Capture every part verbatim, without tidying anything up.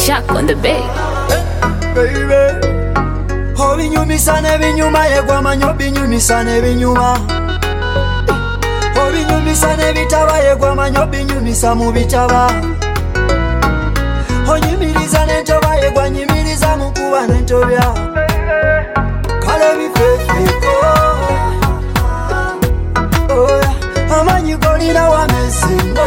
Shock on the beat. Baby, obinyumisa nebinyuma yegwa manyo binyumisa nebinyuma. Obinyumisa nebitaba yegwa manyo binyumisa mu bitaba. Onyimiriza nentoba yegwa nyimiriza mukuba nentobya. Kale bifefeko. Oh, amanyi golina wa mesingo.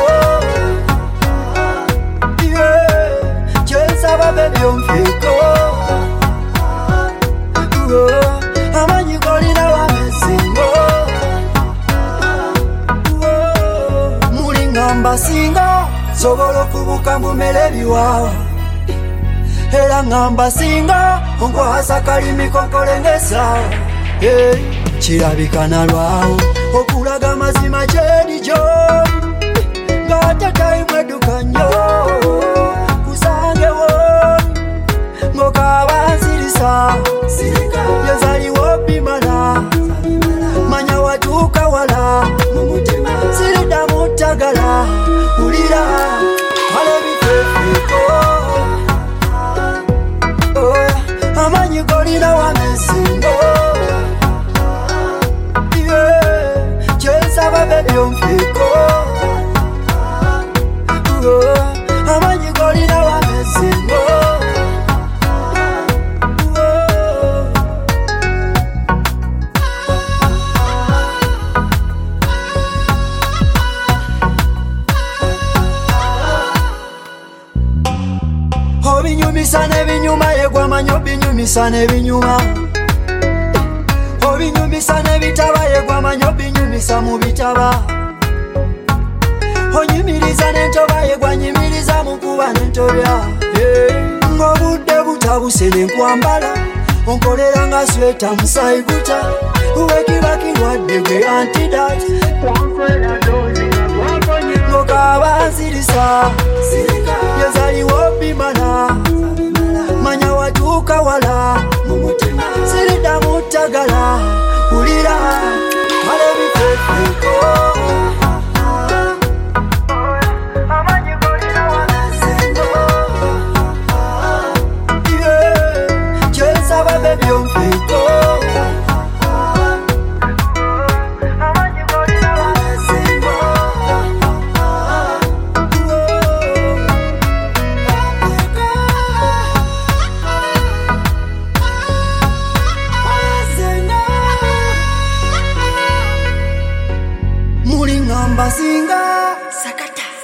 Yeah, chesaba baby omfeko. Oh, amanyi golina wa mesingo. Oh, mulingamba singa sobola okubuka mumere biwawa. Era ngamba singa onkwasa kalimi konkolengesa. Hey, kirabika nalwawo okulaga mazima kyedijo ngate taimwe dukanyo kusangewo ngokabanzirisa yazaliwo bimala manya watuuka wala sirida mutagala ulira kale bifefeko. Amanyi golina wa mesingo. Yeah, chesaba baby omfeko. Oh, amanyi golina wa mesingo. Oh, obinyumisa nebinyuma yegwa manyo binyumisa nebinyuma. Obinyumisa nebitaba yegwa manyo binyumisa mu bitaba. Onyimiriza nentoba yegwa nyimiriza mukuba nentobya. Ng'obudde butabuse nenkwambala onkolera nga sweta musayiguta. Uwekiba kirwadde gwe antidote ng'okabanzirisa yazaliwo bimala manya watuuka wala sirida mutagala ulira kale bifefeko. Amanyi golina wa mesingo. Yeah, chesaba baby omfeko. Amanyi golina wa mesingo. Mulingamba singa sakata.